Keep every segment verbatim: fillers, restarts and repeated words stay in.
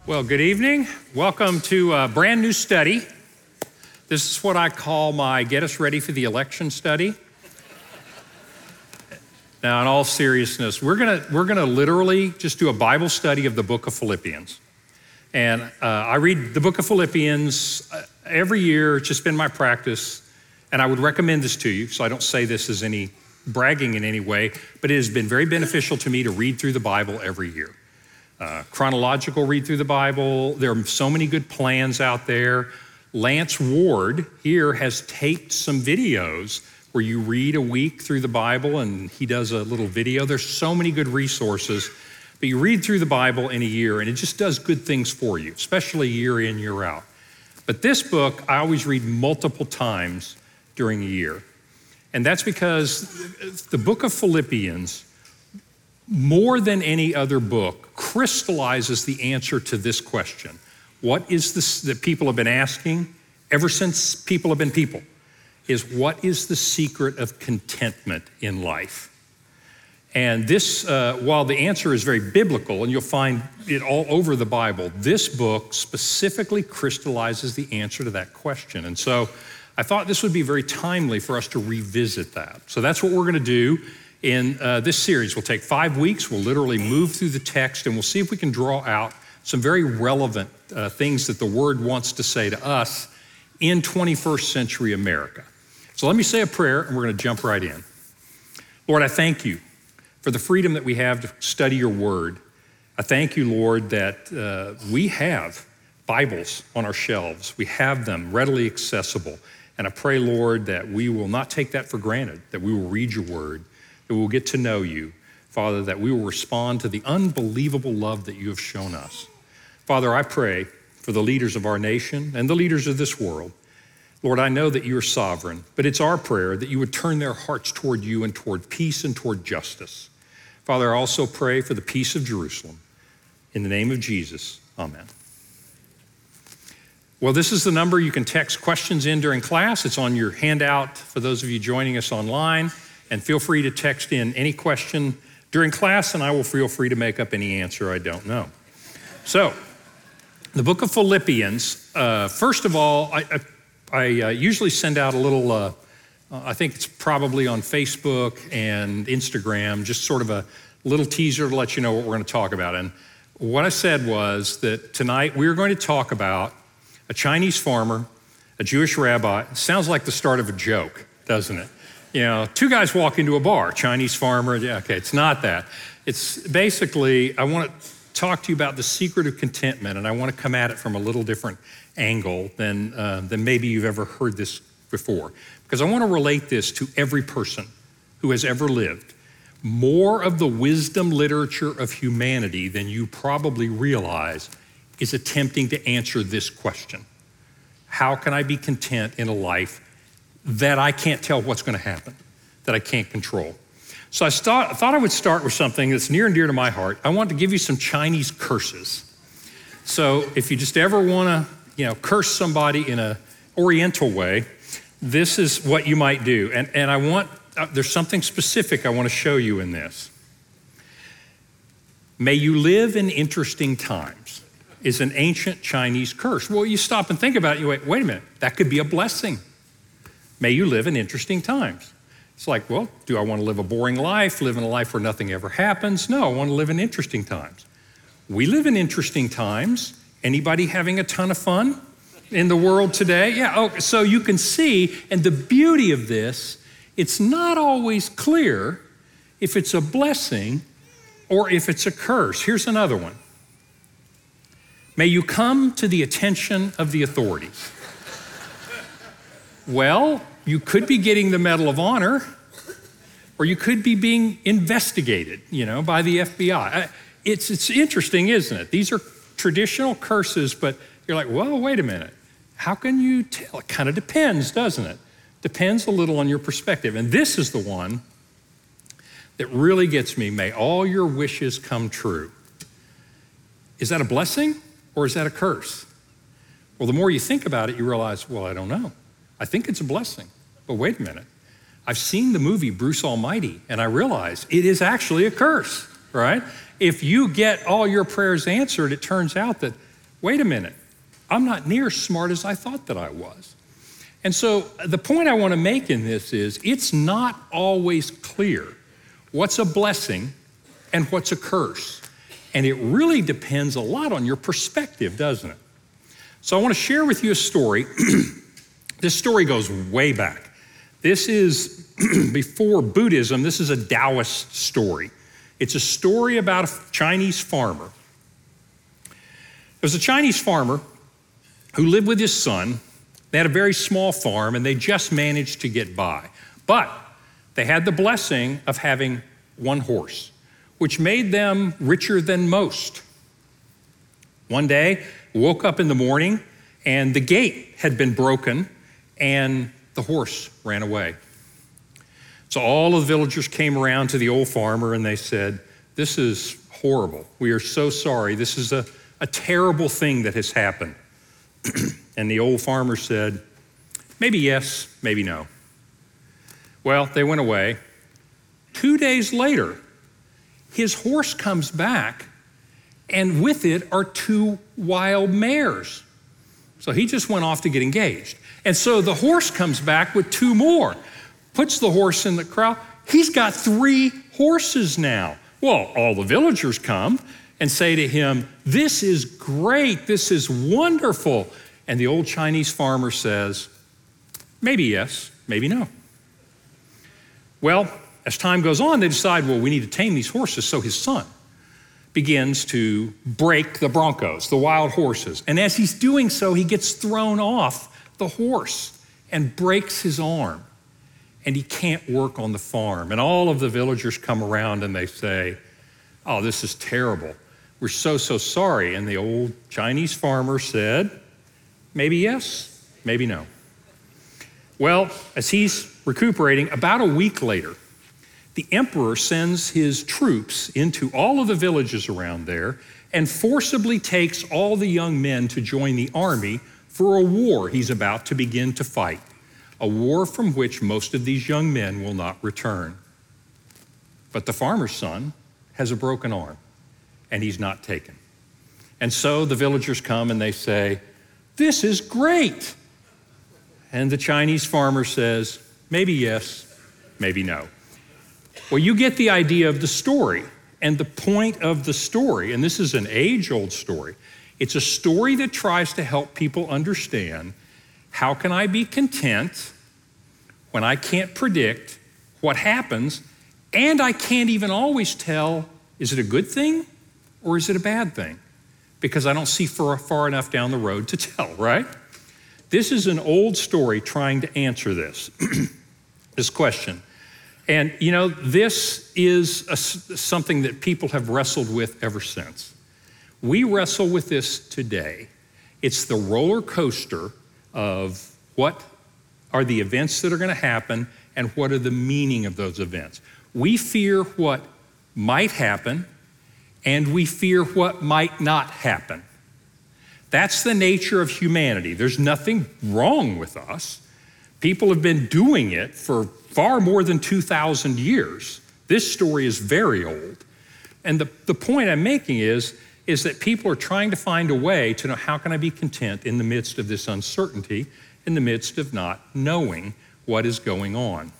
Well, good evening. Welcome to a brand new study. This is what I call my Get Us Ready for the Election study. Now, in all seriousness, we're gonna, we're gonna literally just do a Bible study of the book of Philippians. And uh, I read the book of Philippians every year. It's just been my practice. And I would recommend this to you, so I don't say this as any bragging in any way, but it has been very beneficial to me to read through the Bible every year. Uh, chronological read through the Bible. There are so many good plans out there. Lance Ward here has taped some videos where you read a week through the Bible and he does a little video. There's so many good resources, but you read through the Bible in a year and it just does good things for you, especially year in, year out. But this book, I always read multiple times during a year. And that's because the book of Philippians, more than any other book, crystallizes the answer to this question. What is this that people have been asking ever since people have been people? Is what is the secret of contentment in life? And this, uh, while the answer is very biblical, and you'll find it all over the Bible, this book specifically crystallizes the answer to that question. And so I thought this would be very timely for us to revisit that. So that's what we're gonna do in uh, this series. We'll take five weeks, we'll literally move through the text, and we'll see if we can draw out some very relevant uh, things that the Word wants to say to us in twenty-first century America. So let me say a prayer, and we're gonna jump right in. Lord, I thank you for the freedom that we have to study your Word. I thank you, Lord, that uh, we have Bibles on our shelves. We have them readily accessible. And I pray, Lord, that we will not take that for granted, that we will read your Word, that we will get to know you, Father, that we will respond to the unbelievable love that you have shown us. Father, I pray for the leaders of our nation and the leaders of this world. Lord, I know that you are sovereign, but it's our prayer that you would turn their hearts toward you and toward peace and toward justice. Father, I also pray for the peace of Jerusalem. In the name of Jesus, amen. Well, this is the number you can text questions in during class. It's on your handout for those of you joining us online. And feel free to text in any question during class, and I will feel free to make up any answer I don't know. So, the book of Philippians, uh, first of all, I, I, I uh, usually send out a little, uh, I think it's probably on Facebook and Instagram, just sort of a little teaser to let you know what we're going to talk about. And what I said was that tonight we're going to talk about a Chinese farmer, a Jewish rabbi. It sounds like the start of a joke, doesn't it? You know, two guys walk into a bar, Chinese farmer, yeah, okay, it's not that. It's basically, I want to talk to you about the secret of contentment, and I want to come at it from a little different angle than, uh, than maybe you've ever heard this before. Because I want to relate this to every person who has ever lived. More of the wisdom literature of humanity than you probably realize is attempting to answer this question. How can I be content in a life that I can't tell what's going to happen, that I can't control? So I, start, I thought I would start with something that's near and dear to my heart. I want to give you some Chinese curses. So if you just ever want to, you know, curse somebody in an oriental way, this is what you might do. And, and I want, uh, there's something specific I want to show you in this. May you live in interesting times is an ancient Chinese curse. Well, you stop and think about it, you wait, wait a minute, that could be a blessing. May you live in interesting times. It's like, well, do I want to live a boring life, live in a life where nothing ever happens? No, I want to live in interesting times. We live in interesting times. Anybody having a ton of fun in the world today? Yeah, oh, so you can see, and the beauty of this, it's not always clear if it's a blessing or if it's a curse. Here's another one. May you come to the attention of the authorities. Well, you could be getting the Medal of Honor, or you could be being investigated, you know, by the F B I. It's, it's interesting, isn't it? These are traditional curses, but you're like, well, wait a minute. How can you tell? It kind of depends, doesn't it? Depends a little on your perspective. And this is the one that really gets me. May all your wishes come true. Is that a blessing or is that a curse? Well, the more you think about it, you realize, well, I don't know. I think it's a blessing, but wait a minute. I've seen the movie Bruce Almighty, and I realize it is actually a curse, right? If you get all your prayers answered, it turns out that wait a minute, I'm not near as smart as I thought that I was. And so the point I want to make in this is it's not always clear what's a blessing and what's a curse. And it really depends a lot on your perspective, doesn't it? So I want to share with you a story. This story goes way back. This is before Buddhism. This is a Taoist story. It's a story about a Chinese farmer. There was a Chinese farmer who lived with his son. They had a very small farm, and they just managed to get by. But they had the blessing of having one horse, which made them richer than most. One day, woke up in the morning, and the gate had been broken, and the horse ran away. So all of the villagers came around to the old farmer, and they said, "This is horrible. We are so sorry. This is a, a terrible thing that has happened." And the old farmer said, "Maybe yes, maybe no." Well, they went away. Two days later, his horse comes back, and with it are two wild mares. So he just went off to get engaged. And so the horse comes back with two more, puts the horse in the crowd. He's got three horses now. Well, all the villagers come and say to him, "This is great, this is wonderful." And the old Chinese farmer says, "Maybe yes, maybe no." Well, as time goes on, they decide, well, we need to tame these horses. So his son begins to break the broncos, the wild horses. And as he's doing so, he gets thrown off the horse and breaks his arm. And he can't work on the farm. And all of the villagers come around and they say, "Oh, this is terrible. We're so, so sorry." And the old Chinese farmer said, "Maybe yes, maybe no." Well, as he's recuperating, about a week later, the emperor sends his troops into all of the villages around there and forcibly takes all the young men to join the army for a war he's about to begin to fight, a war from which most of these young men will not return. But the farmer's son has a broken arm, and he's not taken. And so the villagers come and they say, "This is great." And the Chinese farmer says, "Maybe yes, maybe no." Well, you get the idea of the story and the point of the story, and this is an age-old story. It's a story that tries to help people understand, how can I be content when I can't predict what happens, and I can't even always tell, is it a good thing or is it a bad thing? Because I don't see far, far enough down the road to tell, right? This is an old story trying to answer this, this question. And you know, this is a, something that people have wrestled with ever since. We wrestle with this today. It's the roller coaster of what are the events that are going to happen and what are the meaning of those events. We fear what might happen and we fear what might not happen. That's the nature of humanity. There's nothing wrong with us. People have been doing it for far more than two thousand years. This story is very old. And the, the point I'm making is, is that people are trying to find a way to know, how can I be content in the midst of this uncertainty, in the midst of not knowing what is going on?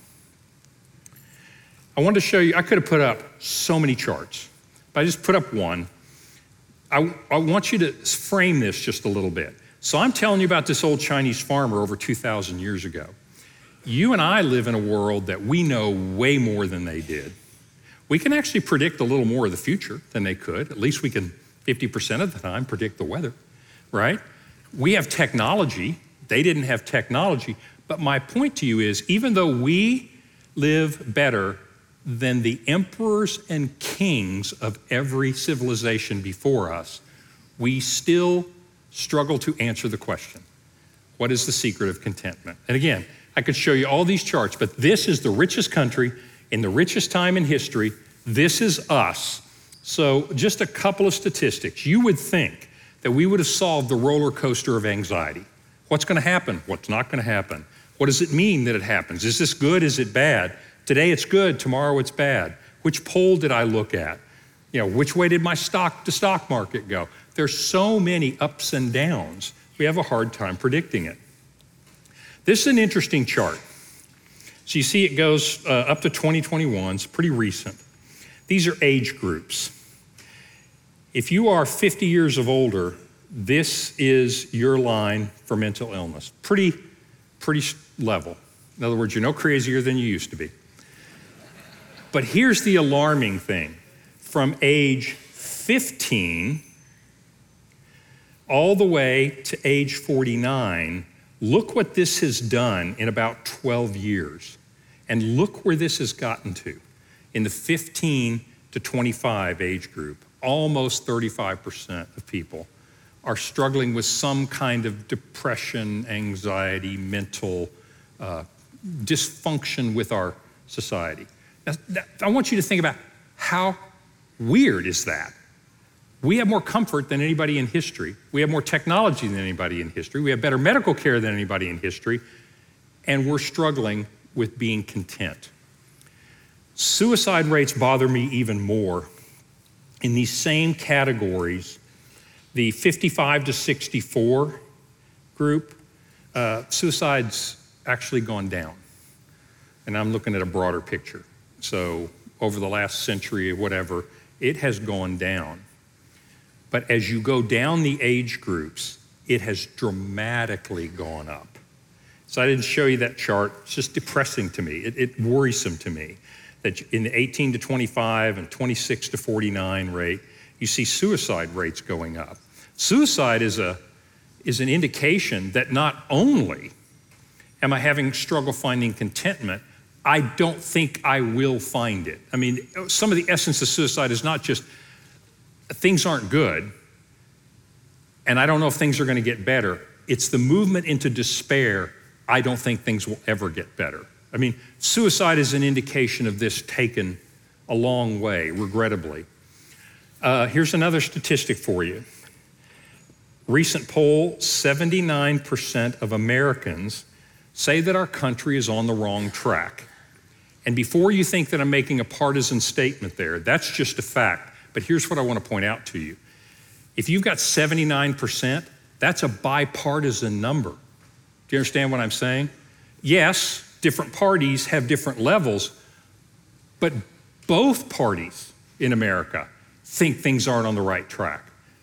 I wanted to show you, I could have put up so many charts, but I just put up one. I, I want you to frame this just a little bit. So I'm telling you about this old Chinese farmer over two thousand years ago. You and I live in a world that we know way more than they did. We can actually predict a little more of the future than they could. At least we can, fifty percent of the time, predict the weather, right? We have technology. They didn't have technology. But my point to you is, even though we live better than the emperors and kings of every civilization before us, we still struggle to answer the question, what is the secret of contentment? And again, I could show you all these charts, but this is the richest country in the richest time in history. This is us. So just a couple of statistics. You would think that we would have solved the roller coaster of anxiety. What's going to happen? What's not going to happen? What does it mean that it happens? Is this good? Is it bad? Today it's good, tomorrow it's bad. Which poll did I look at? You know, which way did my stock to stock market go? There's so many ups and downs, we have a hard time predicting it. This is an interesting chart. So you see it goes uh, up to twenty twenty-one, it's pretty recent. These are age groups. If you are fifty years of older, this is your line for mental illness. Pretty, pretty level. In other words, you're no crazier than you used to be. But here's the alarming thing. From age fifteen all the way to age forty-nine, look what this has done in about twelve years. And look where this has gotten to. In the fifteen to twenty-five age group, almost thirty-five percent of people are struggling with some kind of depression, anxiety, mental uh, dysfunction with our society. Now, I want you to think about how weird is that? We have more comfort than anybody in history. We have more technology than anybody in history. We have better medical care than anybody in history. And we're struggling with being content. Suicide rates bother me even more. In these same categories, the fifty-five to sixty-four group, uh, suicide's actually gone down. And I'm looking at a broader picture. So over the last century or whatever, it has gone down. But as you go down the age groups, it has dramatically gone up. So I didn't show you that chart. It's just depressing to me. It, it worrisome to me that in the eighteen to twenty-five and twenty-six to forty-nine rate, you see suicide rates going up. Suicide is a is an indication that not only am I having struggle finding contentment, I don't think I will find it. I mean, some of the essence of suicide is not just things aren't good, and I don't know if things are going to get better. It's the movement into despair. I don't think things will ever get better. I mean, suicide is an indication of this taken a long way, regrettably. Uh, here's another statistic for you. Recent poll, seventy-nine percent of Americans say that our country is on the wrong track. And before you think that I'm making a partisan statement there, that's just a fact. But here's what I want to point out to you. If you've got seventy-nine percent, that's a bipartisan number. Do you understand what I'm saying? Yes, different parties have different levels, but both parties in America think things aren't on the right track.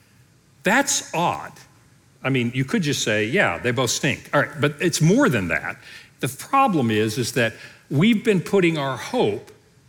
That's odd. I mean, you could just say, yeah, they both stink. All right, but it's more than that. The problem is, is that we've been putting our hope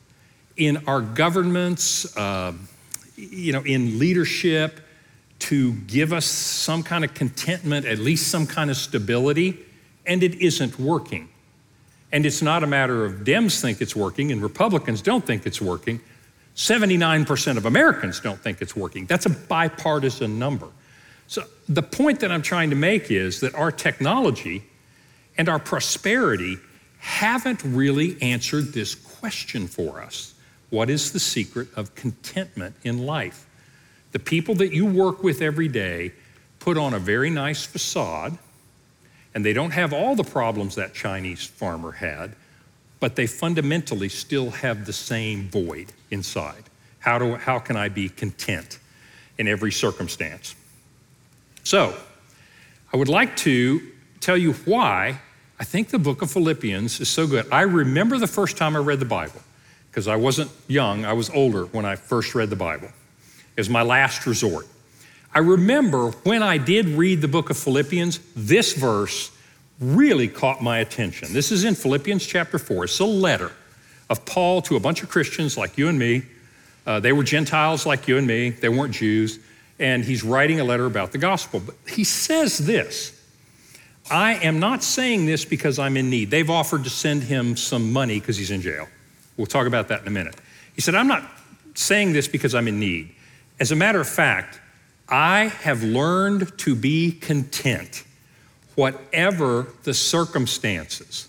in our governments, uh, you know, in leadership to give us some kind of contentment, at least some kind of stability, and it isn't working. And it's not a matter of Dems think it's working and Republicans don't think it's working. seventy-nine percent of Americans don't think it's working. That's a bipartisan number. So the point that I'm trying to make is that our technology and our prosperity haven't really answered this question for us. What is the secret of contentment in life? The people that you work with every day put on a very nice facade, and they don't have all the problems that Chinese farmer had, but they fundamentally still have the same void inside. How do, how can I be content in every circumstance? So, I would like to tell you why I think the book of Philippians is so good. I remember the first time I read the Bible, because I wasn't young, I was older when I first read the Bible. It was my last resort. I remember when I did read the book of Philippians, this verse really caught my attention. This is in Philippians chapter four. It's a letter of Paul to a bunch of Christians like you and me. Uh, they were Gentiles like you and me. They weren't Jews. And he's writing a letter about the gospel. But he says this, I am not saying this because I'm in need. They've offered to send him some money because he's in jail. We'll talk about that in a minute. He said, I'm not saying this because I'm in need. As a matter of fact, I have learned to be content, whatever the circumstances.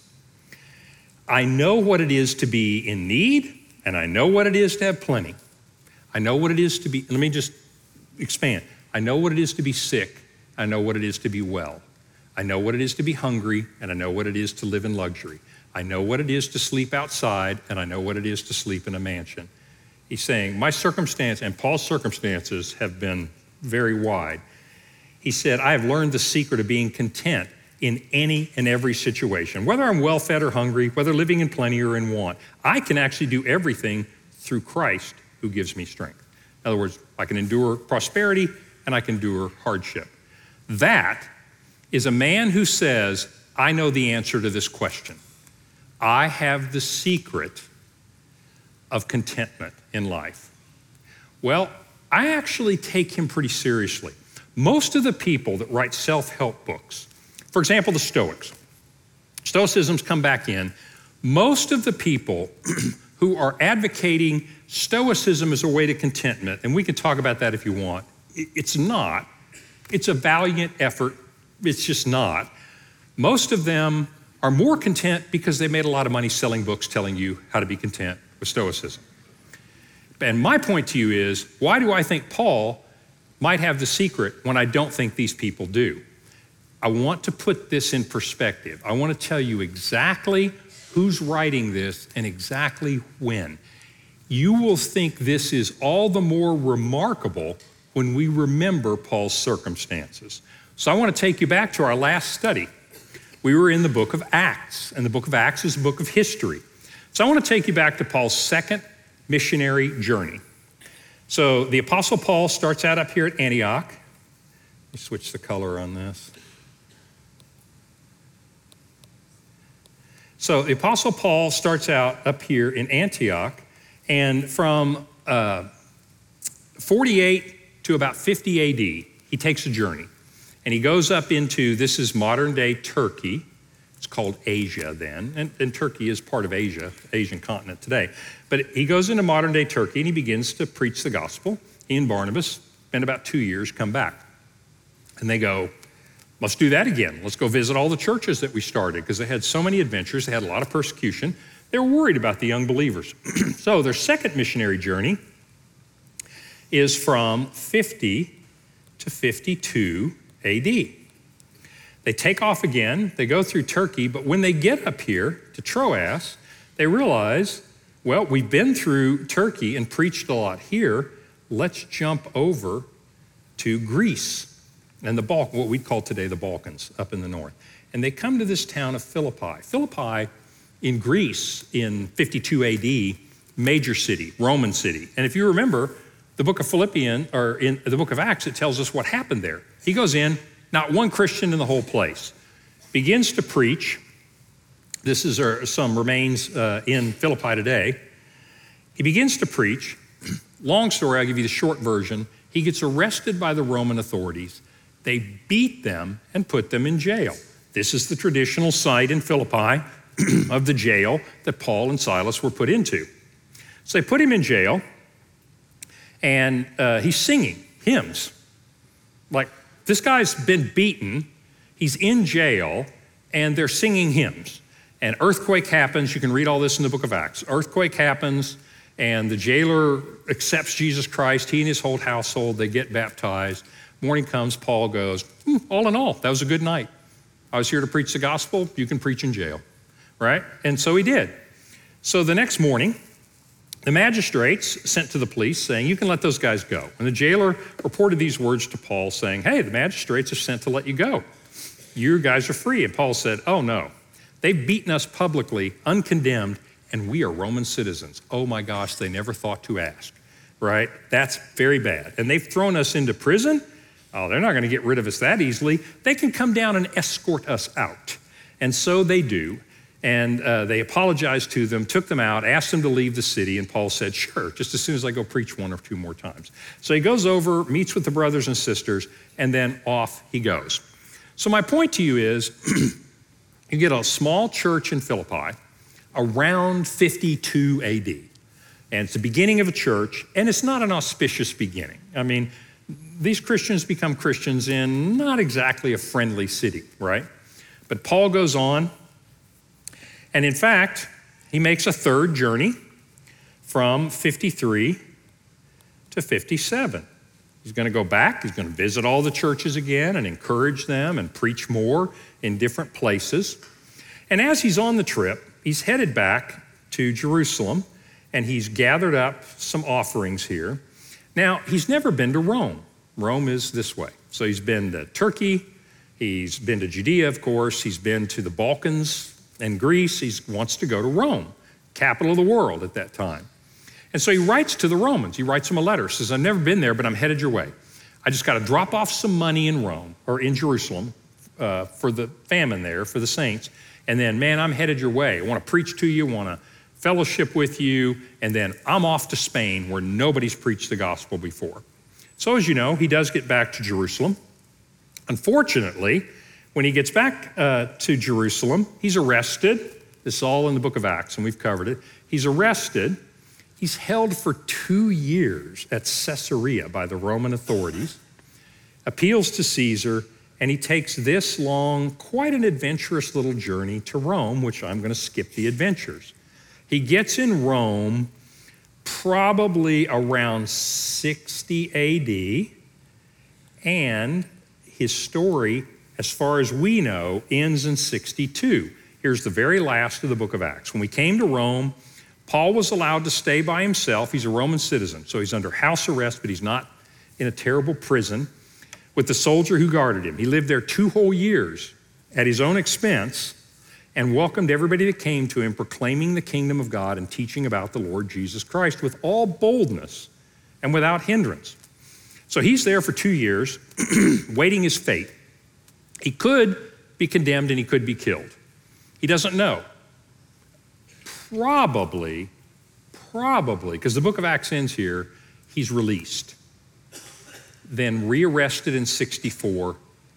I know what it is to be in need, and I know what it is to have plenty. I know what it is to be, let me just expand. I know what it is to be sick. I know what it is to be well. I know what it is to be hungry, and I know what it is to live in luxury. I know what it is to sleep outside, and I know what it is to sleep in a mansion. He's saying, my circumstance and Paul's circumstances have been very wide. He said, I have learned the secret of being content in any and every situation, whether I'm well-fed or hungry, whether living in plenty or in want. I can actually do everything through Christ who gives me strength. In other words, I can endure prosperity and I can endure hardship. That is a man who says, I know the answer to this question. I have the secret of contentment in life. Well, I actually take him pretty seriously. Most of the people that write self-help books, for example, the Stoics, Stoicism's come back in. Most of the people who are advocating Stoicism as a way to contentment, and we can talk about that if you want, it's not. It's a valiant effort. It's just not. Most of them are more content because they made a lot of money selling books telling you how to be content with Stoicism. And my point to you is, why do I think Paul might have the secret when I don't think these people do? I want to put this in perspective. I want to tell you exactly who's writing this and exactly when. You will think this is all the more remarkable when we remember Paul's circumstances. So I want to take you back to our last study. We were in the book of Acts, and the book of Acts is a book of history. So I want to take you back to Paul's second missionary journey. So the Apostle Paul starts out up here at Antioch. Let me switch the color on this. So the Apostle Paul starts out up here in Antioch, and from uh, forty-eight to about fifty A D, he takes a journey. And he goes up into, this is modern day Turkey. It's called Asia then, and, and Turkey is part of Asia, Asian continent today. But he goes into modern day Turkey and he begins to preach the gospel. He and Barnabas spend about two years, come back. And they go, let's do that again. Let's go visit all the churches that we started, because they had so many adventures, they had a lot of persecution. They were worried about the young believers. So their second missionary journey is from fifty to fifty-two A D. They take off again, they go through Turkey, but when they get up here to Troas, they realize, well, we've been through Turkey and preached a lot here. Let's jump over to Greece and the Balk, what we call today the Balkans, up in the north. And they come to this town of Philippi. Philippi in Greece in fifty-two A D, major city, Roman city. And if you remember, the book of Philippians, or in the book of Acts, it tells us what happened there. He goes in, not one Christian in the whole place, begins to preach. This is uh, some remains uh, in Philippi today. He begins to preach. Long story, I'll give you the short version. He gets arrested by the Roman authorities. They beat them and put them in jail. This is the traditional site in Philippi of the jail that Paul and Silas were put into. So they put him in jail, and uh, he's singing hymns. Like, this guy's been beaten, he's in jail, and they're singing hymns. And earthquake happens. You can read all this in the book of Acts. Earthquake happens, and the jailer accepts Jesus Christ. He and his whole household, they get baptized. Morning comes, Paul goes, hmm, all in all, that was a good night. I was here to preach the gospel. You can preach in jail, right? And so he did. So the next morning, the magistrates sent to the police saying, you can let those guys go. And the jailer reported these words to Paul saying, hey, the magistrates are sent to let you go. You guys are free. And Paul said, oh no, they've beaten us publicly, uncondemned, and we are Roman citizens. Oh my gosh, they never thought to ask, right? That's very bad. And they've thrown us into prison. Oh, they're not gonna get rid of us that easily. They can come down and escort us out. And so they do. And uh, they apologized to them, took them out, asked them to leave the city, and Paul said, sure, just as soon as I go preach one or two more times. So he goes over, meets with the brothers and sisters, and then off he goes. So my point to you is, you get a small church in Philippi around fifty-two A D. And it's the beginning of a church, and it's not an auspicious beginning. I mean, these Christians become Christians in not exactly a friendly city, right? But Paul goes on, and in fact, he makes a third journey from fifty-three to fifty-seven. He's going to go back, he's going to visit all the churches again and encourage them and preach more in different places. And as he's on the trip, he's headed back to Jerusalem, and he's gathered up some offerings here. Now, he's never been to Rome. Rome is this way. So he's been to Turkey, he's been to Judea, of course, he's been to the Balkans and Greece. He wants to go to Rome, capital of the world at that time. And so he writes to the Romans. He writes them a letter. He says, I've never been there, but I'm headed your way. I just got to drop off some money in Rome, or in Jerusalem, uh, for the famine there, for the saints. And then, man, I'm headed your way. I want to preach to you, want to fellowship with you, and then I'm off to Spain where nobody's preached the gospel before. So as you know, he does get back to Jerusalem. Unfortunately, when he gets back uh, to Jerusalem, he's arrested. This is all in the book of Acts, and we've covered it. He's arrested. He's held for two years at Caesarea by the Roman authorities, appeals to Caesar, and he takes this long, quite an adventurous little journey to Rome, which I'm going to skip the adventures. He gets in Rome probably around sixty A D, and his story, as far as we know, ends in sixty-two. Here's the very last of the book of Acts. When we came to Rome, Paul was allowed to stay by himself. He's a Roman citizen, so he's under house arrest, but he's not in a terrible prison, with the soldier who guarded him. He lived there two whole years at his own expense and welcomed everybody that came to him, proclaiming the kingdom of God and teaching about the Lord Jesus Christ with all boldness and without hindrance. So he's there for two years, waiting his fate. He could be condemned and he could be killed. He doesn't know. Probably, probably, because the book of Acts ends here, he's released, then rearrested in sixty-four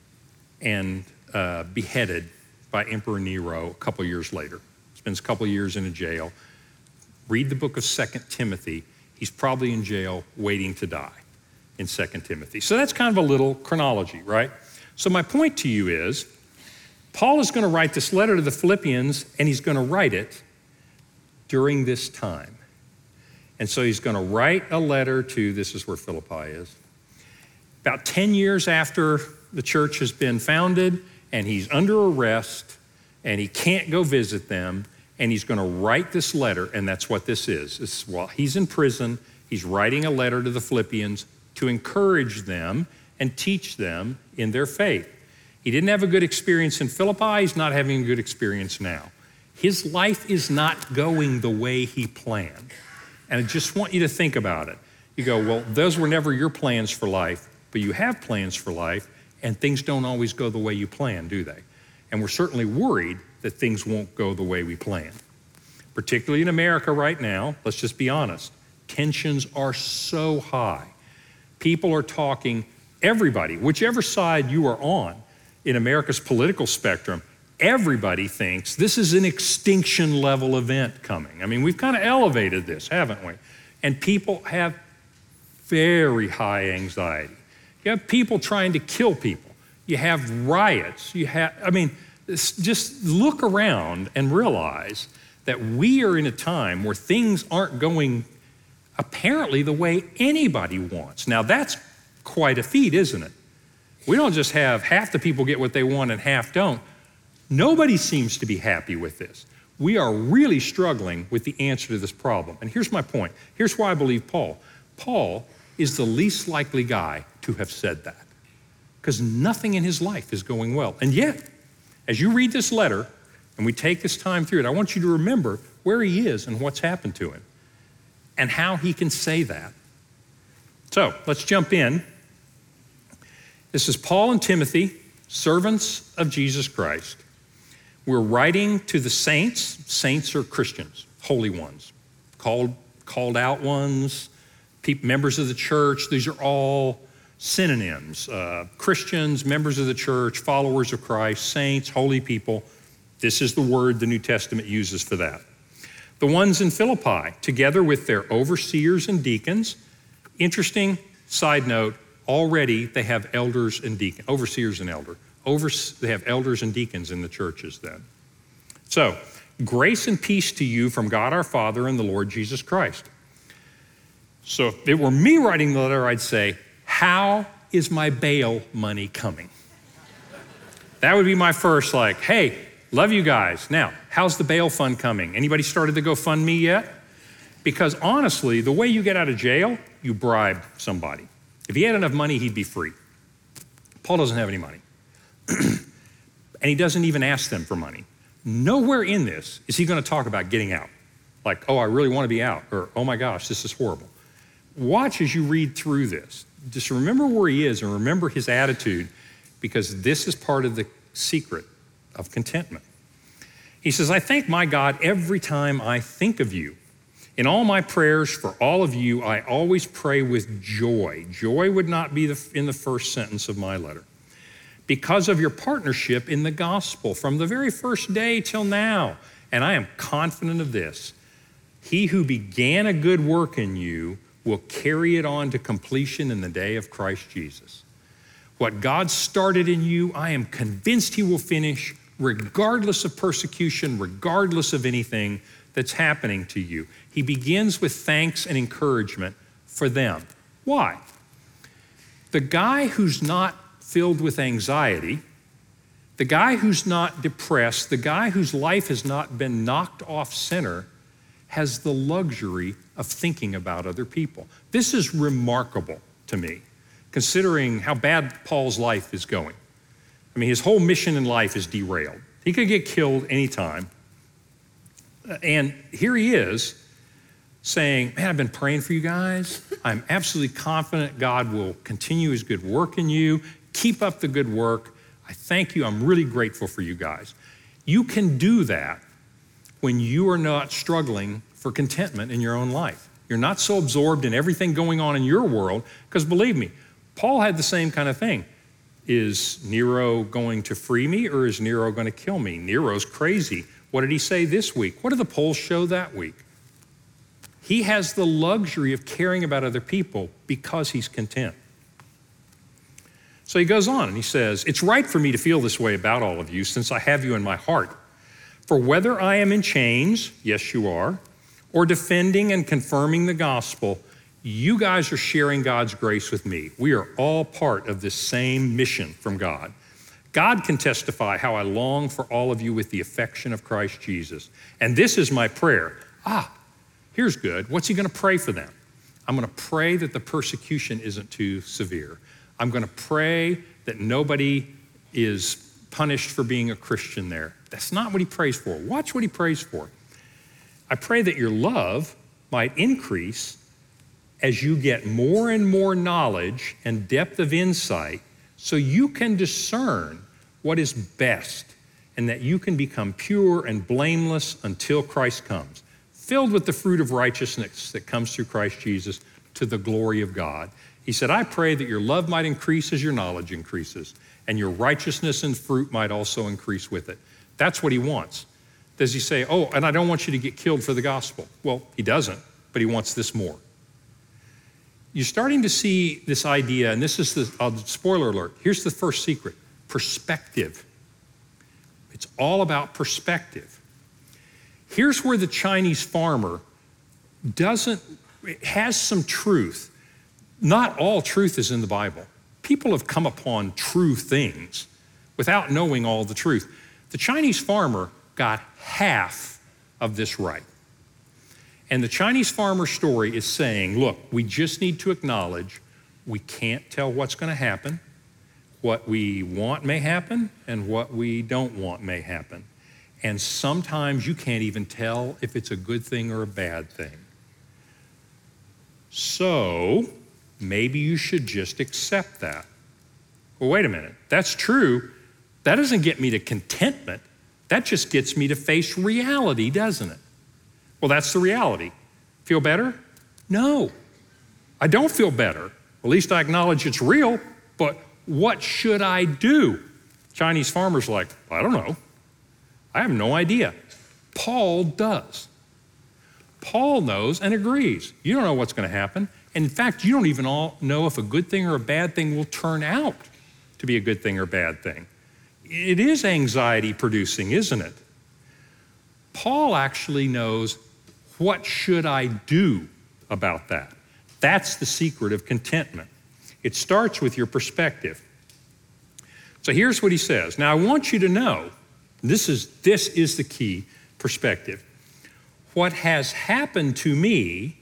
and uh, beheaded by Emperor Nero a couple years later. Spends a couple years in a jail. Read the book of Second Timothy. He's probably in jail waiting to die in Second Timothy. So that's kind of a little chronology, right? So my point to you is, Paul is going to write this letter to the Philippians, and he's going to write it during this time. And so he's going to write a letter to, this is where Philippi is, about ten years after the church has been founded, and he's under arrest, and he can't go visit them, and he's going to write this letter, and that's what this is. It's, while he's in prison, he's writing a letter to the Philippians to encourage them and teach them in their faith. He didn't have a good experience in Philippi. He's not having a good experience now. His life is not going the way he planned. And I just want you to think about it. You go, well, those were never your plans for life, but you have plans for life, and things don't always go the way you plan, do they? And we're certainly worried that things won't go the way we plan. Particularly in America right now, let's just be honest, tensions are so high. People are talking, everybody, whichever side you are on in America's political spectrum, everybody thinks this is an extinction level event coming. I mean, we've kind of elevated this, haven't we? And people have very high anxiety. You have people trying to kill people. You have riots. You have, I mean, just look around and realize that we are in a time where things aren't going apparently the way anybody wants. Now, that's quite a feat, isn't it? We don't just have half the people get what they want and half don't. Nobody seems to be happy with this. We are really struggling with the answer to this problem. And here's my point. Here's why I believe Paul. Paul is the least likely guy to have said that, because nothing in his life is going well. And yet, as you read this letter and we take this time through it, I want you to remember where he is and what's happened to him and how he can say that. So let's jump in. This is Paul and Timothy, servants of Jesus Christ. We're writing to the saints. Saints are Christians, holy ones, called, called out ones, people, members of the church. These are all synonyms. Uh, Christians, members of the church, followers of Christ, saints, holy people. This is the word the New Testament uses for that. The ones in Philippi, together with their overseers and deacons. Interesting side note, already they have elders and deacons, overseers and elder. Over, they have elders and deacons in the churches then. So, grace and peace to you from God our Father and the Lord Jesus Christ. So if it were me writing the letter, I'd say, how is my bail money coming? That would be my first, like, hey, love you guys. Now, how's the bail fund coming? Anybody started the GoFundMe yet? Because honestly, the way you get out of jail, you bribe somebody. If he had enough money, he'd be free. Paul doesn't have any money. And he doesn't even ask them for money. Nowhere in this is he going to talk about getting out. Like, oh, I really want to be out, or oh my gosh, this is horrible. Watch as you read through this. Just remember where he is and remember his attitude, because this is part of the secret of contentment. He says, I thank my God every time I think of you. In all my prayers for all of you, I always pray with joy. Joy would not be the, in the first sentence of my letter. Because of your partnership in the gospel from the very first day till now. And I am confident of this. He who began a good work in you will carry it on to completion in the day of Christ Jesus. What God started in you, I am convinced he will finish, regardless of persecution, regardless of anything that's happening to you. He begins with thanks and encouragement for them. Why? The guy who's not filled with anxiety, the guy who's not depressed, the guy whose life has not been knocked off center, has the luxury of thinking about other people. This is remarkable to me, considering how bad Paul's life is going. I mean, his whole mission in life is derailed. He could get killed anytime. And here he is saying, man, I've been praying for you guys. I'm absolutely confident God will continue his good work in you. Keep up the good work. I thank you. I'm really grateful for you guys. You can do that when you are not struggling for contentment in your own life. You're not so absorbed in everything going on in your world, because believe me, Paul had the same kind of thing. Is Nero going to free me, or is Nero going to kill me? Nero's crazy. What did he say this week? What did the polls show that week? He has the luxury of caring about other people because he's content. So he goes on and he says, it's right for me to feel this way about all of you since I have you in my heart. For whether I am in chains, yes you are, or defending and confirming the gospel, you guys are sharing God's grace with me. We are all part of this same mission from God. God can testify how I long for all of you with the affection of Christ Jesus. And this is my prayer. Ah, here's good. What's he going to pray for them? I'm going to pray that the persecution isn't too severe. I'm going to pray that nobody is punished for being a Christian there. That's not what he prays for. Watch what he prays for. I pray that your love might increase as you get more and more knowledge and depth of insight, so you can discern what is best, and that you can become pure and blameless until Christ comes, filled with the fruit of righteousness that comes through Christ Jesus to the glory of God. He said, I pray that your love might increase as your knowledge increases, and your righteousness and fruit might also increase with it. That's what he wants. Does he say, oh, and I don't want you to get killed for the gospel? Well, he doesn't, but he wants this more. You're starting to see this idea, and this is the, uh, spoiler alert, here's the first secret, perspective. It's all about perspective. Here's where the Chinese farmer doesn't, has some truth. Not all truth is in the Bible. People have come upon true things without knowing all the truth. The Chinese farmer got half of this right. And the Chinese farmer story is saying, look, we just need to acknowledge we can't tell what's going to happen. What we want may happen, and what we don't want may happen. And sometimes you can't even tell if it's a good thing or a bad thing. So maybe you should just accept that. Well, wait a minute. That's true. That doesn't get me to contentment. That just gets me to face reality, doesn't it? Well, that's the reality. Feel better? No, I don't feel better. At least I acknowledge it's real, but what should I do? Chinese farmer's like, I don't know. I have no idea. Paul does. Paul knows and agrees. You don't know what's going to happen. And in fact, you don't even all know if a good thing or a bad thing will turn out to be a good thing or bad thing. It is anxiety producing, isn't it? Paul actually knows, what should I do about that? That's the secret of contentment. It starts with your perspective. So here's what he says. Now I want you to know, this is, this is the key perspective. What has happened to me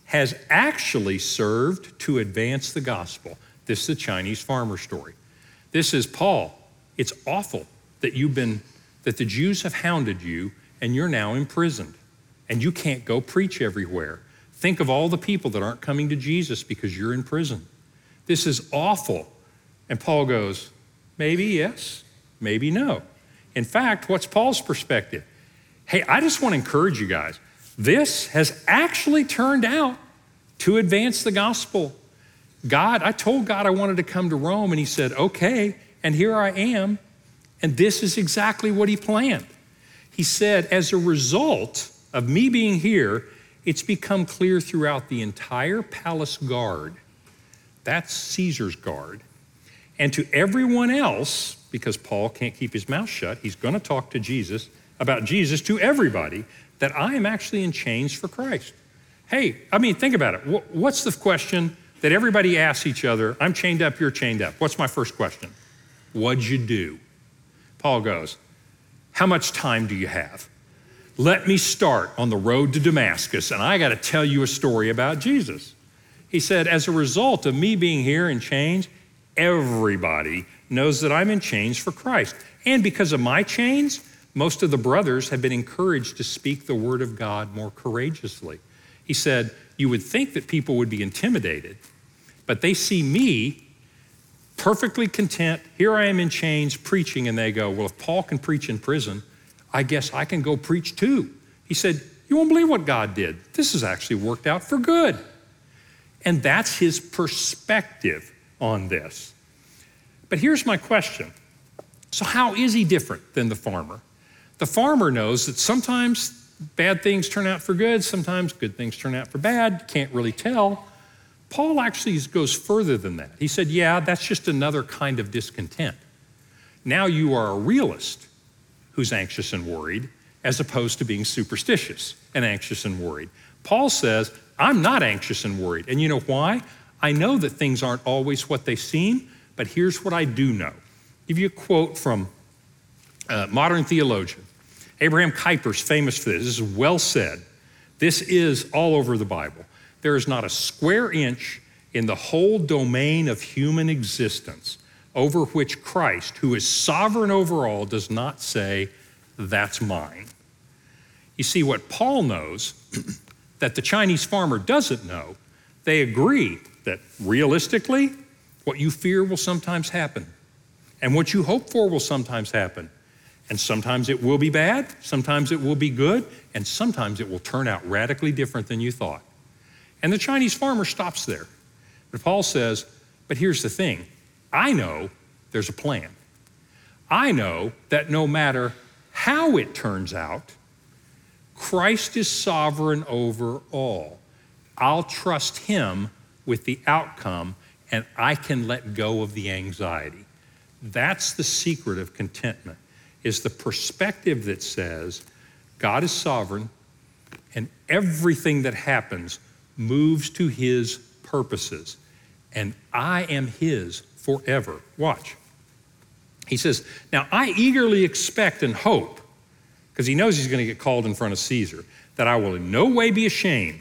has actually served to advance the gospel. This is the Chinese farmer story. This is Paul. It's awful that you've been, that the Jews have hounded you and you're now imprisoned and you can't go preach everywhere. Think of all the people that aren't coming to Jesus because you're in prison. This is awful. And Paul goes, maybe yes, maybe no. In fact, what's Paul's perspective? Hey, I just want to encourage you guys. This has actually turned out to advance the gospel. God, I told God I wanted to come to Rome, and he said, okay, and here I am. And this is exactly what he planned. He said, as a result of me being here, it's become clear throughout the entire palace guard. That's Caesar's guard. And to everyone else, because Paul can't keep his mouth shut, he's going to talk to Jesus about Jesus to everybody, that I am actually in chains for Christ. Hey, I mean, think about it. What's the question that everybody asks each other? I'm chained up, you're chained up. What's my first question? What'd you do? Paul goes, how much time do you have? Let me start on the road to Damascus, and I got to tell you a story about Jesus. He said, as a result of me being here in chains, everybody knows that I'm in chains for Christ. And because of my chains, most of the brothers have been encouraged to speak the word of God more courageously. He said, you would think that people would be intimidated, but they see me perfectly content. Here I am in chains preaching, and they go, well, if Paul can preach in prison, I guess I can go preach too. He said, you won't believe what God did. This has actually worked out for good. And that's his perspective on this. But here's my question. So how is he different than the farmer? The farmer knows that sometimes bad things turn out for good, sometimes good things turn out for bad, can't really tell. Paul actually goes further than that. He said, yeah, that's just another kind of discontent. Now you are a realist who's anxious and worried, as opposed to being superstitious and anxious and worried. Paul says, I'm not anxious and worried. And you know why? I know that things aren't always what they seem, but here's what I do know. I'll give you a quote from a modern theologian. Abraham Kuyper's famous for this. This is well said. This is all over the Bible. There is not a square inch in the whole domain of human existence over which Christ, who is sovereign over all, does not say, that's mine. You see, what Paul knows that the Chinese farmer doesn't know, they agree that realistically, what you fear will sometimes happen, and what you hope for will sometimes happen. And sometimes it will be bad, sometimes it will be good, and sometimes it will turn out radically different than you thought. And the Chinese farmer stops there. But Paul says, but here's the thing. I know there's a plan. I know that no matter how it turns out, Christ is sovereign over all. I'll trust him with the outcome, and I can let go of the anxiety. That's the secret of contentment, is the perspective that says God is sovereign and everything that happens moves to his purposes, and I am his forever. Watch. He says, now I eagerly expect and hope, because he knows he's going to get called in front of Caesar, that I will in no way be ashamed.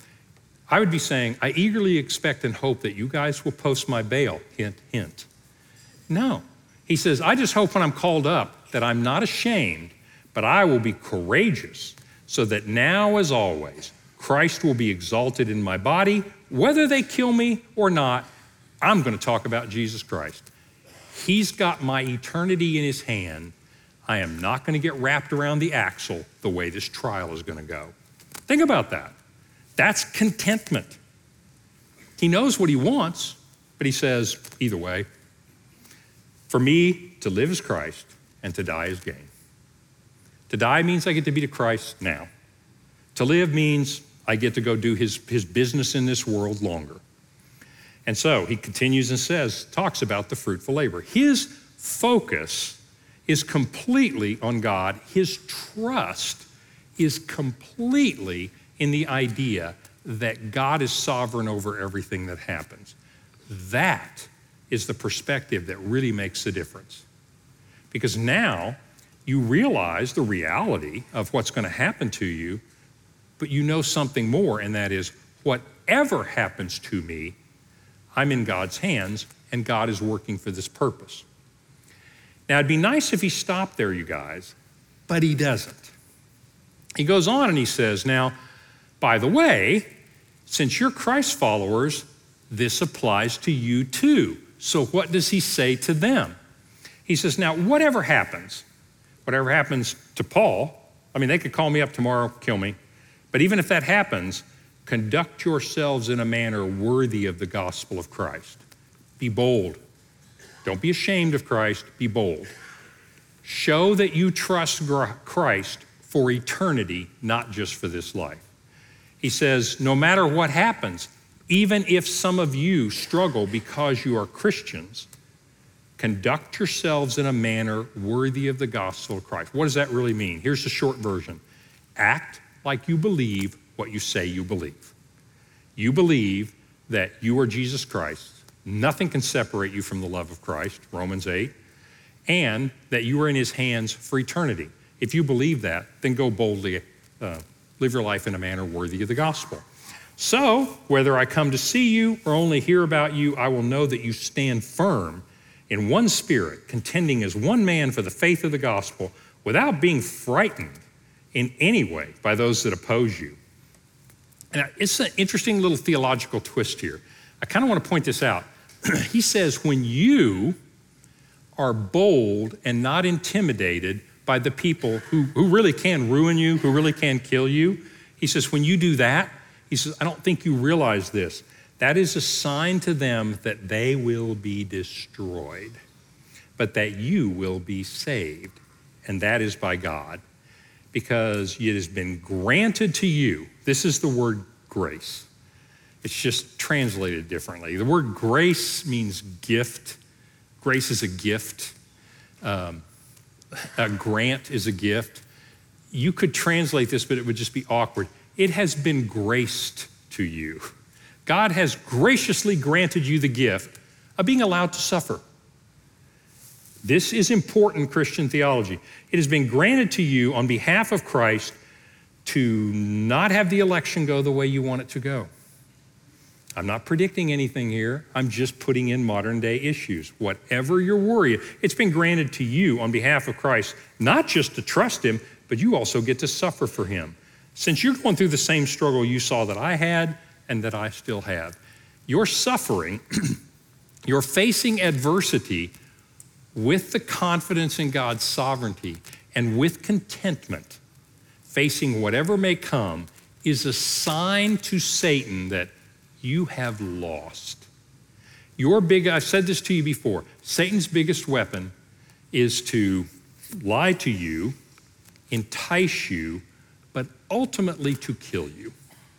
I would be saying, I eagerly expect and hope that you guys will post my bail, hint, hint. No. He says, I just hope when I'm called up that I'm not ashamed, but I will be courageous, so that now as always, Christ will be exalted in my body. Whether they kill me or not, I'm going to talk about Jesus Christ. He's got my eternity in his hand. I am not going to get wrapped around the axle the way this trial is going to go. Think about that. That's contentment. He knows what he wants, but he says, either way, for me to live is Christ and to die is gain. To die means I get to be to Christ now. To live means I get to go do his, his business in this world longer. And so he continues and says, talks about the fruitful labor. His focus is completely on God. His trust is completely in the idea that God is sovereign over everything that happens. That is the perspective that really makes the difference. Because now you realize the reality of what's going to happen to you, but you know something more, and that is what whatever happens to me, I'm in God's hands, and God is working for this purpose. Now, it'd be nice if he stopped there, you guys, but he doesn't. He goes on and he says, now, by the way, since you're Christ followers, this applies to you too. So what does he say to them? He says, now, whatever happens, whatever happens to Paul, I mean, they could call me up tomorrow, kill me, but even if that happens, conduct yourselves in a manner worthy of the gospel of Christ. Be bold. Don't be ashamed of Christ, be bold. Show that you trust Christ for eternity, not just for this life. He says, no matter what happens, even if some of you struggle because you are Christians, conduct yourselves in a manner worthy of the gospel of Christ. What does that really mean? Here's the short version. Act like you believe what you say you believe. You believe that you are Jesus Christ. Nothing can separate you from the love of Christ, Romans eight, and that you are in his hands for eternity. If you believe that, then go boldly, uh, live your life in a manner worthy of the gospel. So, whether I come to see you or only hear about you, I will know that you stand firm in one spirit, contending as one man for the faith of the gospel, without being frightened in any way by those that oppose you. And it's an interesting little theological twist here. I kind of want to point this out. He says, when you are bold and not intimidated by the people who, who really can ruin you, who really can kill you, he says, when you do that, he says, I don't think you realize this. That is a sign to them that they will be destroyed, but that you will be saved. And that is by God, because it has been granted to you. This is the word grace. It's just translated differently. The word grace means gift. Grace is a gift. Um, a grant is a gift. You could translate this, but it would just be awkward. It has been graced to you. God has graciously granted you the gift of being allowed to suffer. This is important Christian theology. It has been granted to you on behalf of Christ to not have the election go the way you want it to go. I'm not predicting anything here. I'm just putting in modern day issues. Whatever your worry, it's been granted to you on behalf of Christ, not just to trust him, but you also get to suffer for him. Since you're going through the same struggle you saw that I had and that I still have, you're suffering, you're facing adversity with the confidence in God's sovereignty and with contentment, facing whatever may come, is a sign to Satan that you have lost. Your big, I've said this to you before, Satan's biggest weapon is to lie to you, entice you, but ultimately to kill you.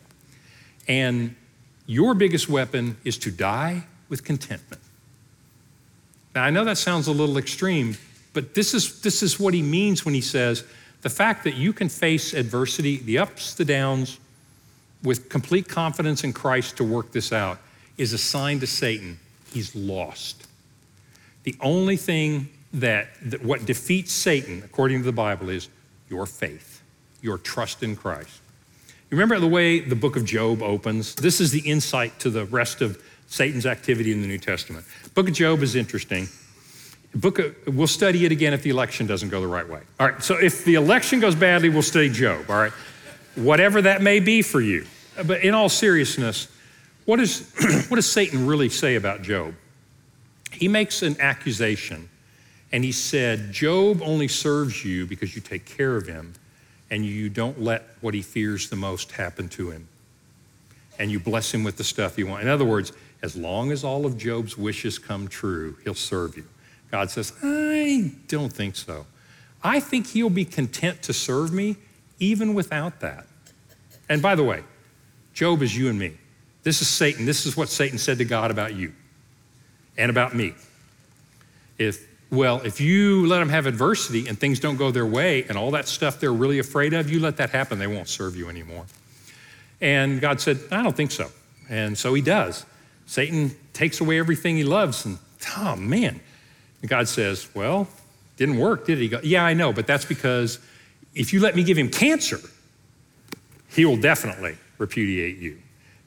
And your biggest weapon is to die with contentment. Now, I know that sounds a little extreme, but this is, this is what he means when he says the fact that you can face adversity, the ups, the downs, with complete confidence in Christ to work this out is a sign to Satan he's lost. The only thing that, that what defeats Satan, according to the Bible, is your faith, your trust in Christ. You remember the way the book of Job opens? This is the insight to the rest of Satan's activity in the New Testament. Book of Job is interesting. Book of, we'll study it again if the election doesn't go the right way. All right, so if the election goes badly, we'll study Job, all right? Whatever that may be for you. But in all seriousness, what, is, what does Satan really say about Job? He makes an accusation, and he said, Job only serves you because you take care of him, and you don't let what he fears the most happen to him. And you bless him with the stuff you want. In other words, as long as all of Job's wishes come true, he'll serve you. God says, I don't think so. I think he'll be content to serve me even without that. And by the way, Job is you and me. This is Satan. This is what Satan said to God about you and about me. If, well, if you let them have adversity and things don't go their way and all that stuff they're really afraid of, you let that happen, they won't serve you anymore. And God said, I don't think so. And so he does. Satan takes away everything he loves and, oh man. And God says, well, didn't work, did it? He goes, yeah, I know, but that's because if you let me give him cancer, he will definitely repudiate you.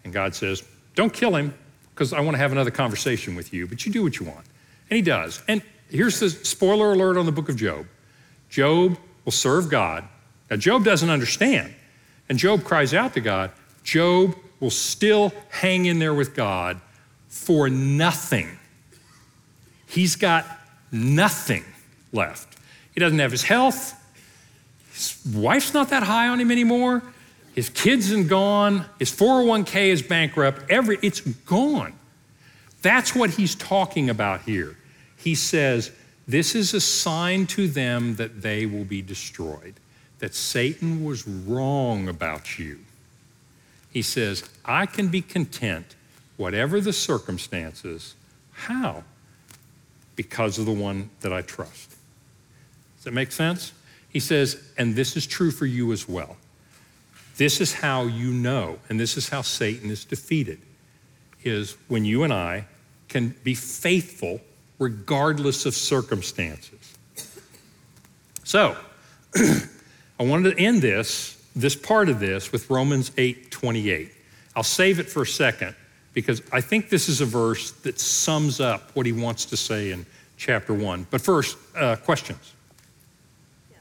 And God says, don't kill him because I want to have another conversation with you, but you do what you want. And he does. And here's the spoiler alert on the book of Job. Job will serve God. Now, Job doesn't understand. And Job cries out to God. Job will still hang in there with God for nothing. He's got nothing left. He doesn't have his health. His wife's not that high on him anymore. His kids are gone. His four oh one k is bankrupt. Every, it's gone. That's what he's talking about here. He says, this is a sign to them that they will be destroyed, that Satan was wrong about you. He says, I can be content, whatever the circumstances. How? Because of the one that I trust. Does that make sense? He says, and this is true for you as well. This is how you know, and this is how Satan is defeated, is when you and I can be faithful regardless of circumstances. So, I wanted to end this, this part of this with Romans eight twenty-eight. I'll save it for a second because I think this is a verse that sums up what he wants to say in chapter one. But first, uh, questions. Yes.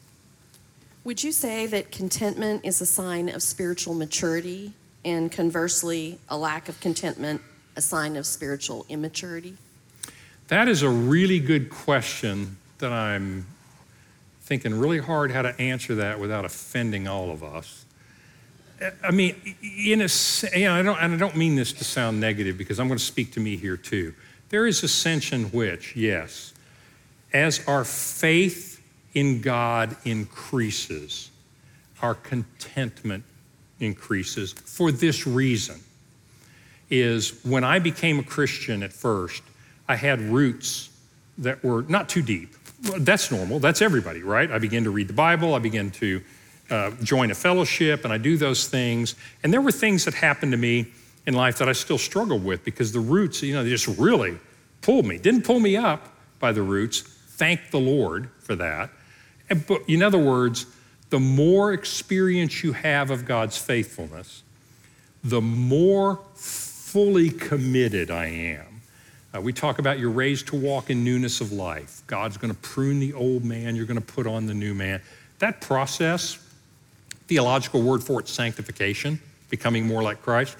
Would you say that contentment is a sign of spiritual maturity, and conversely, a lack of contentment a sign of spiritual immaturity? That is a really good question that I'm thinking really hard how to answer that without offending all of us. I mean, in a, you know, I don't, and I don't mean this to sound negative because I'm going to speak to me here too. There is a sense in which, yes, as our faith in God increases, our contentment increases for this reason, is when I became a Christian at first, I had roots that were not too deep. Well, that's normal, that's everybody, right? I began to read the Bible, I began to uh, join a fellowship, and I do those things. And there were things that happened to me in life that I still struggle with because the roots, you know, they just really pulled me. Didn't pull me up by the roots, thank the Lord for that. And, but in other words, the more experience you have of God's faithfulness, the more fully committed I am. Uh, we talk about you're raised to walk in newness of life. God's going to prune the old man. You're going to put on the new man. That process, theological word for it, sanctification, becoming more like Christ.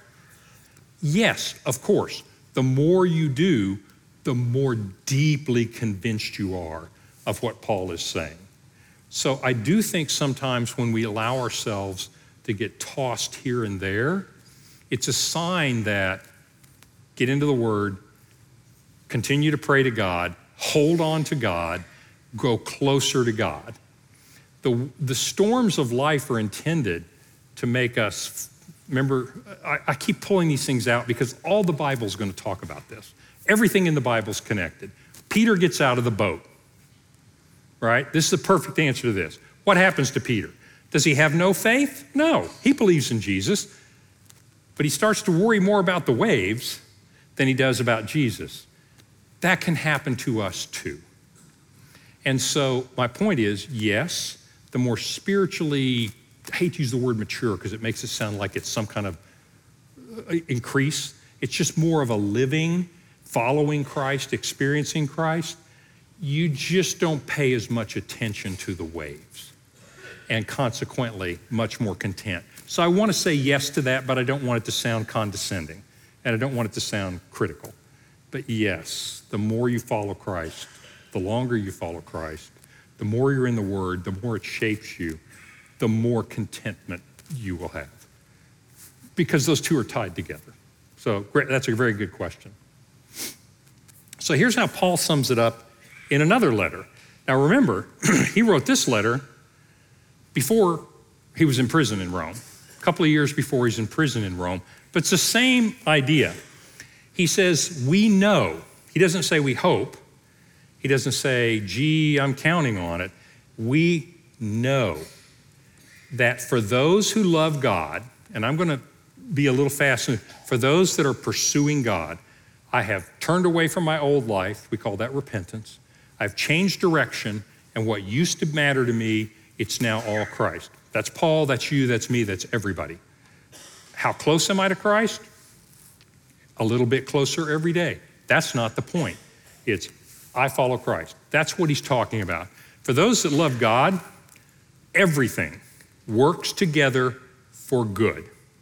Yes, of course. The more you do, the more deeply convinced you are of what Paul is saying. So I do think sometimes when we allow ourselves to get tossed here and there, it's a sign that get into the Word, continue to pray to God, hold on to God, go closer to God. The, the storms of life are intended to make us, remember, I, I keep pulling these things out because all the Bible's going to talk about this. Everything in the Bible's connected. Peter gets out of the boat, right? This is the perfect answer to this. What happens to Peter? Does he have no faith? No, he believes in Jesus, but he starts to worry more about the waves than he does about Jesus. That can happen to us too. And so my point is, yes, the more spiritually, I hate to use the word mature because it makes it sound like it's some kind of increase. It's just more of a living, following Christ, experiencing Christ. You just don't pay as much attention to the waves and consequently much more content. So I want to say yes to that, but I don't want it to sound condescending and I don't want it to sound critical. But yes, the more you follow Christ, the longer you follow Christ, the more you're in the Word, the more it shapes you, the more contentment you will have. Because those two are tied together. So great, that's a very good question. So here's how Paul sums it up in another letter. Now remember, he wrote this letter before he was in prison in Rome, a couple of years before he's in prison in Rome, but it's the same idea. He says, we know. He doesn't say we hope. He doesn't say, gee, I'm counting on it. We know that for those who love God, and I'm going to be a little fast, for those that are pursuing God, I have turned away from my old life. We call that repentance. I've changed direction, and what used to matter to me, it's now all Christ. That's Paul, that's you, that's me, that's everybody. How close am I to Christ? A little bit closer every day. That's not the point. It's, I follow Christ. That's what he's talking about. For those that love God, everything works together for good.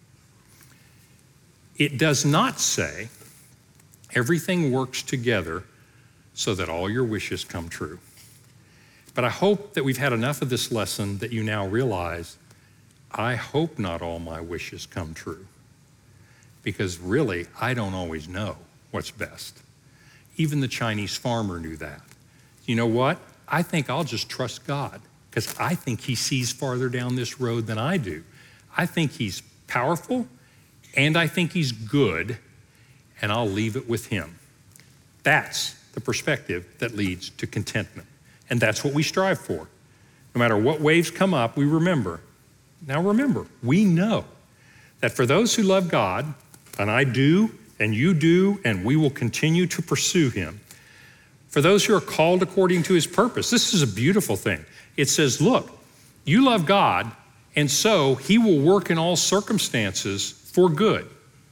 It does not say everything works together so that all your wishes come true. But I hope that we've had enough of this lesson that you now realize, I hope not all my wishes come true. Because really, I don't always know what's best. Even the Chinese farmer knew that. You know what? I think I'll just trust God because I think he sees farther down this road than I do. I think he's powerful and I think he's good, and I'll leave it with him. That's the perspective that leads to contentment. And that's what we strive for. No matter what waves come up, we remember. Now remember, we know that for those who love God, and I do, and you do, and we will continue to pursue him, for those who are called according to his purpose, this is a beautiful thing. It says, look, you love God, and so he will work in all circumstances for good.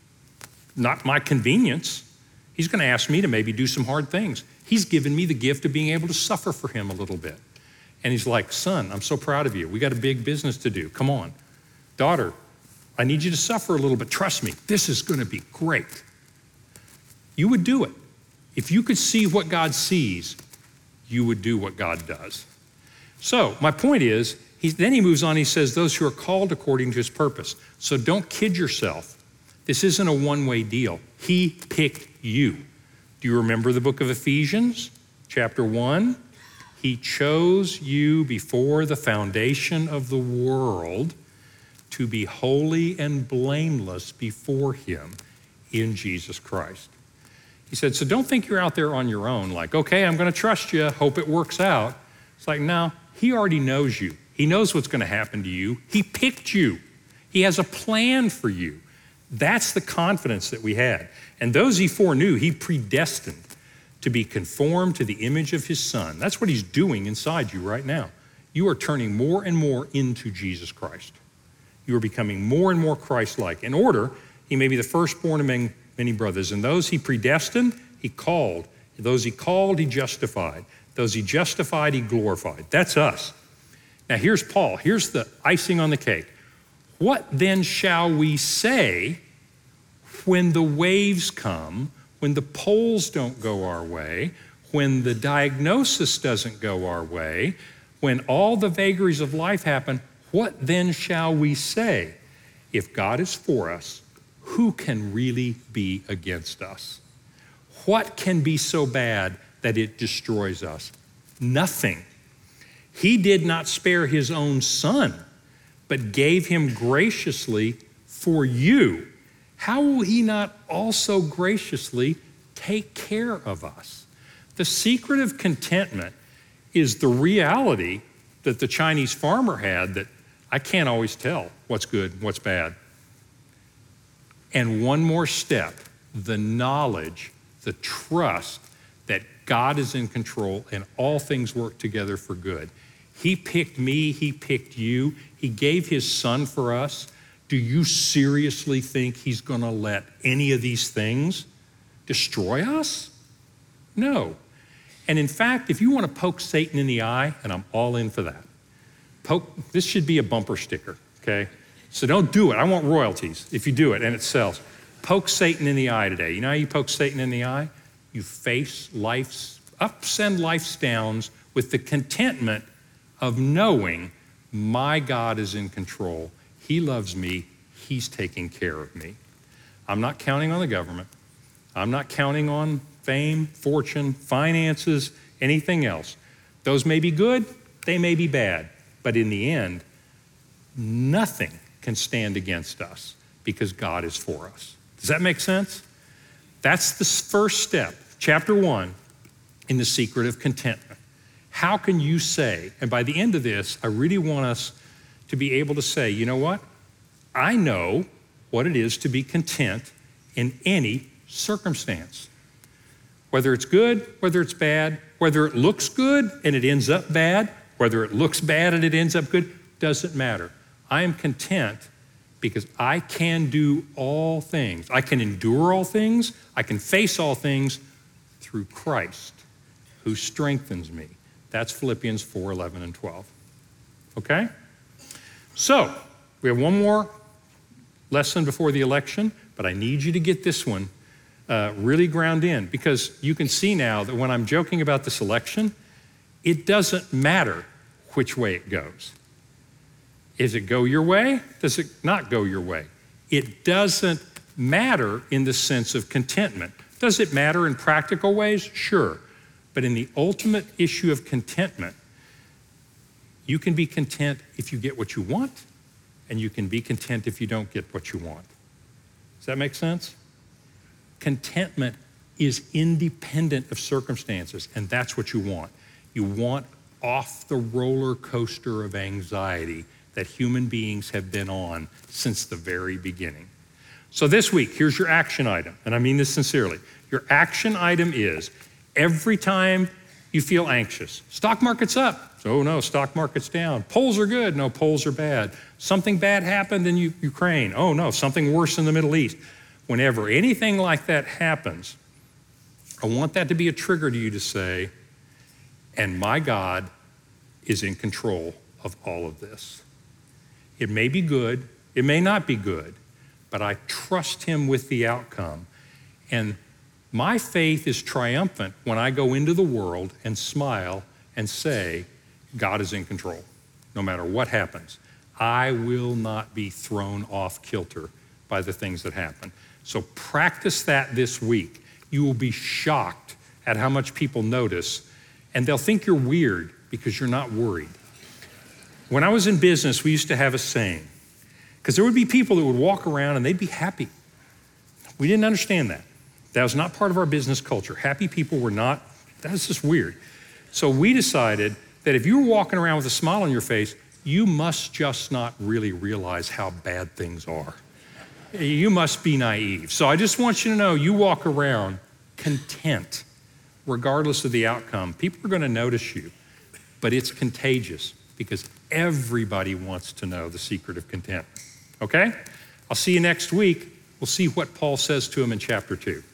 Not my convenience. He's going to ask me to maybe do some hard things. He's given me the gift of being able to suffer for him a little bit. And he's like, son, I'm so proud of you. We got a big business to do. Come on. Daughter, I need you to suffer a little bit. Trust me, this is going to be great. You would do it. If you could see what God sees, you would do what God does. So my point is, he, then he moves on, he says, those who are called according to his purpose. So don't kid yourself. This isn't a one-way deal. He picked you. Do you remember the book of Ephesians, chapter one? He chose you before the foundation of the world to be holy and blameless before him in Jesus Christ. He said, so don't think you're out there on your own, like, okay, I'm going to trust you, hope it works out. It's like, no, he already knows you. He knows what's going to happen to you. He picked you. He has a plan for you. That's the confidence that we had. And those he foreknew, he predestined to be conformed to the image of his son. That's what he's doing inside you right now. You are turning more and more into Jesus Christ. You are becoming more and more Christ-like. In order, he may be the firstborn among many brothers. And those he predestined, he called. Those he called, he justified. Those he justified, he glorified. That's us. Now here's Paul. Here's the icing on the cake. What then shall we say when the waves come, when the polls don't go our way, when the diagnosis doesn't go our way, when all the vagaries of life happen? What then shall we say? If God is for us, who can really be against us? What can be so bad that it destroys us? Nothing. He did not spare his own son, but gave him graciously for you. How will he not also graciously take care of us? The secret of contentment is the reality that the Chinese farmer had, that I can't always tell what's good, what's bad. And one more step, the knowledge, the trust that God is in control and all things work together for good. He picked me, he picked you, he gave his son for us. Do you seriously think he's gonna let any of these things destroy us? No. And in fact, if you wanna poke Satan in the eye, and I'm all in for that, poke, this should be a bumper sticker, okay? So don't do it. I want royalties if you do it and it sells. Poke Satan in the eye today. You know how you poke Satan in the eye? You face life's ups and life's downs with the contentment of knowing my God is in control. He loves me. He's taking care of me. I'm not counting on the government. I'm not counting on fame, fortune, finances, anything else. Those may be good, they may be bad, but in the end, nothing can stand against us because God is for us. Does that make sense? That's the first step, chapter one, in the secret of contentment. How can you say, and by the end of this, I really want us to be able to say, you know what? I know what it is to be content in any circumstance. Whether it's good, whether it's bad, whether it looks good and it ends up bad, whether it looks bad and it ends up good, doesn't matter. I am content because I can do all things. I can endure all things. I can face all things through Christ who strengthens me. That's Philippians four, eleven, and twelve. Okay? So, we have one more lesson before the election, but I need you to get this one uh, really ground in, because you can see now that when I'm joking about this election, it doesn't matter which way it goes. Does it go your way? Does it not go your way? It doesn't matter in the sense of contentment. Does it matter in practical ways? Sure. But in the ultimate issue of contentment, you can be content if you get what you want, and you can be content if you don't get what you want. Does that make sense? Contentment is independent of circumstances, and that's what you want. You want off the roller coaster of anxiety that human beings have been on since the very beginning. So this week, here's your action item, and I mean this sincerely. Your action item is every time you feel anxious, stock market's up, so no, stock market's down. Polls are good, no, polls are bad. Something bad happened in U- Ukraine, oh no, something worse in the Middle East. Whenever anything like that happens, I want that to be a trigger to you to say, and my God is in control of all of this. It may be good, it may not be good, but I trust him with the outcome. And my faith is triumphant when I go into the world and smile and say, God is in control, no matter what happens. I will not be thrown off kilter by the things that happen. So practice that this week. You will be shocked at how much people notice, and they'll think you're weird because you're not worried. When I was in business, we used to have a saying, because there would be people that would walk around and they'd be happy. We didn't understand that. That was not part of our business culture. Happy people were not, that was just weird. So we decided that if you were walking around with a smile on your face, you must just not really realize how bad things are. You must be naive. So I just want you to know, you walk around content, regardless of the outcome. People are going to notice you, but it's contagious because everybody wants to know the secret of contentment. Okay? I'll see you next week. We'll see what Paul says to him in chapter two.